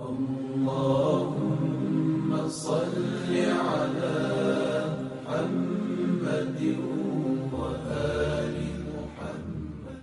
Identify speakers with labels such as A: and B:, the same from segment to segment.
A: اللهم صل على محمد وآل محمد۔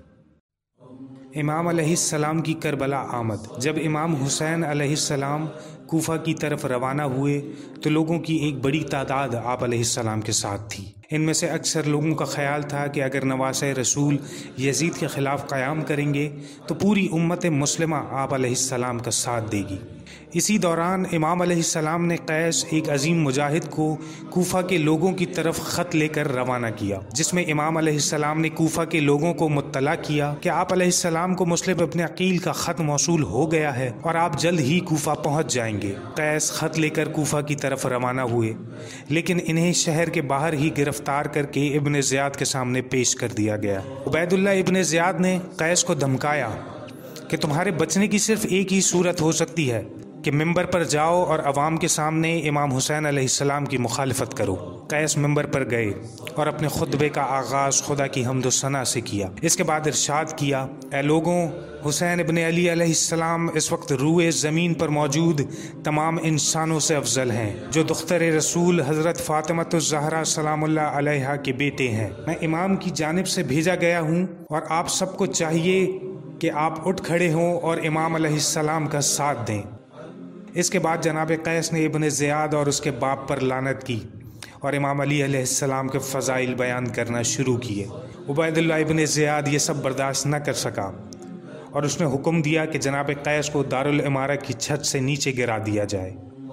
B: امام علیہ السلام کی کربلا آمد۔ جب امام حسین علیہ السلام کوفہ کی طرف روانہ ہوئے تو لوگوں کی ایک بڑی تعداد آپ علیہ السلام کے ساتھ تھی۔ ان میں سے اکثر لوگوں کا خیال تھا کہ اگر نواسۂ رسول یزید کے خلاف قیام کریں گے تو پوری امت مسلمہ آپ علیہ السلام کا ساتھ دے گی۔ اسی دوران امام علیہ السلام نے قیس ایک عظیم مجاہد کو کوفہ کے لوگوں کی طرف خط لے کر روانہ کیا، جس میں امام علیہ السلام نے کوفہ کے لوگوں کو مطلع کیا کہ آپ علیہ السلام کو مسلم ابن عقیل کا خط موصول ہو گیا ہے اور آپ جلد ہی کوفہ پہنچ جائیں گے۔ قیس خط لے کر کوفہ کی طرف روانہ ہوئے، لیکن انہیں شہر کے باہر ہی گرفتار کر کے ابن زیاد کے سامنے پیش کر دیا گیا۔ عبید اللہ ابن زیاد نے قیس کو دھمکایا کہ تمہارے بچنے کی صرف ایک ہی صورت ہو سکتی ہے کہ ممبر پر جاؤ اور عوام کے سامنے امام حسین علیہ السلام کی مخالفت کرو۔ قیس ممبر پر گئے اور اپنے خطبے کا آغاز خدا کی حمد و ثنا سے کیا۔ اس کے بعد ارشاد کیا، اے لوگوں، حسین ابن علی علیہ السلام اس وقت روئے زمین پر موجود تمام انسانوں سے افضل ہیں، جو دختر رسول حضرت فاطمہ الزہرا سلام اللہ علیہا کے بیٹے ہیں۔ میں امام کی جانب سے بھیجا گیا ہوں اور آپ سب کو چاہیے کہ آپ اٹھ کھڑے ہوں اور امام علیہ السلام کا ساتھ دیں۔ اس کے بعد جناب قیس نے ابن زیاد اور اس کے باپ پر لعنت کی اور امام علی علیہ السلام کے فضائل بیان کرنا شروع کیے۔ عبید اللہ ابن زیاد یہ سب برداشت نہ کر سکا اور اس نے حکم دیا کہ جناب قیس کو دارالعمارہ کی چھت سے نیچے گرا دیا جائے۔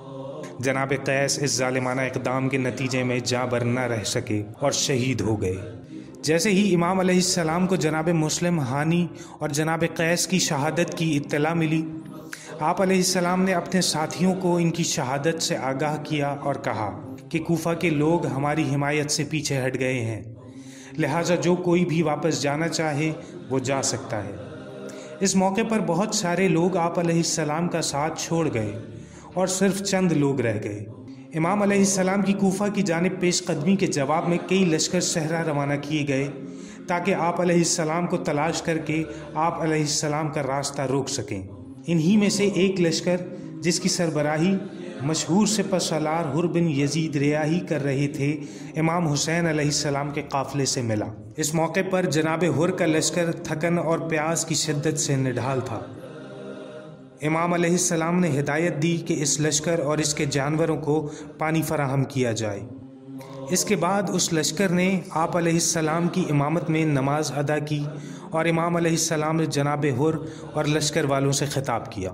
B: جناب قیس اس ظالمانہ اقدام کے نتیجے میں جاں بر نہ رہ سکے اور شہید ہو گئے۔ جیسے ہی امام علیہ السلام کو جناب مسلم ہانی اور جناب قیس کی شہادت کی اطلاع ملی، آپ علیہ السلام نے اپنے ساتھیوں کو ان کی شہادت سے آگاہ کیا اور کہا کہ کوفہ کے لوگ ہماری حمایت سے پیچھے ہٹ گئے ہیں، لہٰذا جو کوئی بھی واپس جانا چاہے وہ جا سکتا ہے۔ اس موقع پر بہت سارے لوگ آپ علیہ السلام کا ساتھ چھوڑ گئے اور صرف چند لوگ رہ گئے۔ امام علیہ السلام کی کوفہ کی جانب پیش قدمی کے جواب میں کئی لشکر صحرا روانہ کیے گئے تاکہ آپ علیہ السلام کو تلاش کر کے آپ علیہ السلام کا راستہ روک سکیں۔ انہی میں سے ایک لشکر جس کی سربراہی مشہور سپہ سالار حر بن یزید ریاحی کر رہے تھے، امام حسین علیہ السلام کے قافلے سے ملا۔ اس موقع پر جناب حر کا لشکر تھکن اور پیاس کی شدت سے نڈھال تھا۔ امام علیہ السلام نے ہدایت دی کہ اس لشکر اور اس کے جانوروں کو پانی فراہم کیا جائے۔ اس کے بعد اس لشکر نے آپ علیہ السلام کی امامت میں نماز ادا کی اور امام علیہ السلام نے جناب حر اور لشکر والوں سے خطاب کیا۔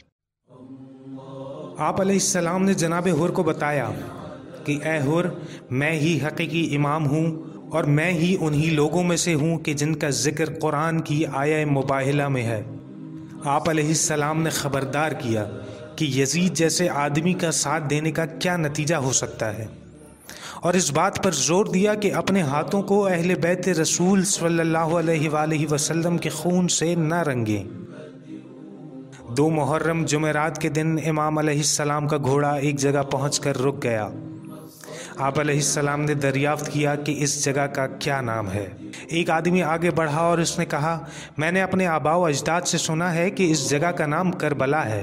B: آپ علیہ السلام نے جناب حر کو بتایا کہ اے حر، میں ہی حقیقی امام ہوں اور میں ہی انہی لوگوں میں سے ہوں کہ جن کا ذکر قرآن کی آیہ مباہلہ میں ہے۔ آپ علیہ السلام نے خبردار کیا کہ یزید جیسے آدمی کا ساتھ دینے کا کیا نتیجہ ہو سکتا ہے، اور اس بات پر زور دیا کہ اپنے ہاتھوں کو اہل بیت رسول صلی اللہ علیہ وآلہ وسلم کے خون سے نہ رنگیں۔ 2 محرم جمعرات کے دن امام علیہ السلام کا گھوڑا ایک جگہ پہنچ کر رک گیا۔ آپ علیہ السلام نے دریافت کیا کہ اس جگہ کا کیا نام ہے۔ ایک آدمی آگے بڑھا اور اس نے کہا، میں نے اپنے آباء و اجداد سے سنا ہے کہ اس جگہ کا نام کربلا ہے۔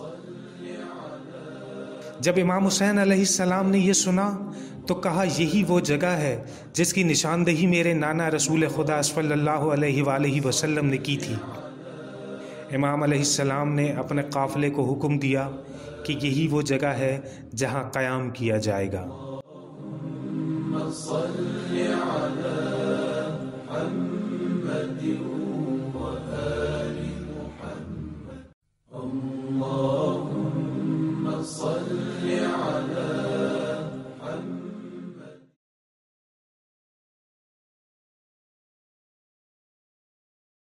B: جب امام حسین علیہ السلام نے یہ سنا تو کہا، یہی وہ جگہ ہے جس کی نشاندہی میرے نانا رسول خدا صلی اللہ علیہ وآلہ وسلم نے کی تھی۔ امام علیہ السلام نے اپنے قافلے کو حکم دیا کہ یہی وہ جگہ ہے جہاں قیام کیا جائے گا۔
A: صل على محمد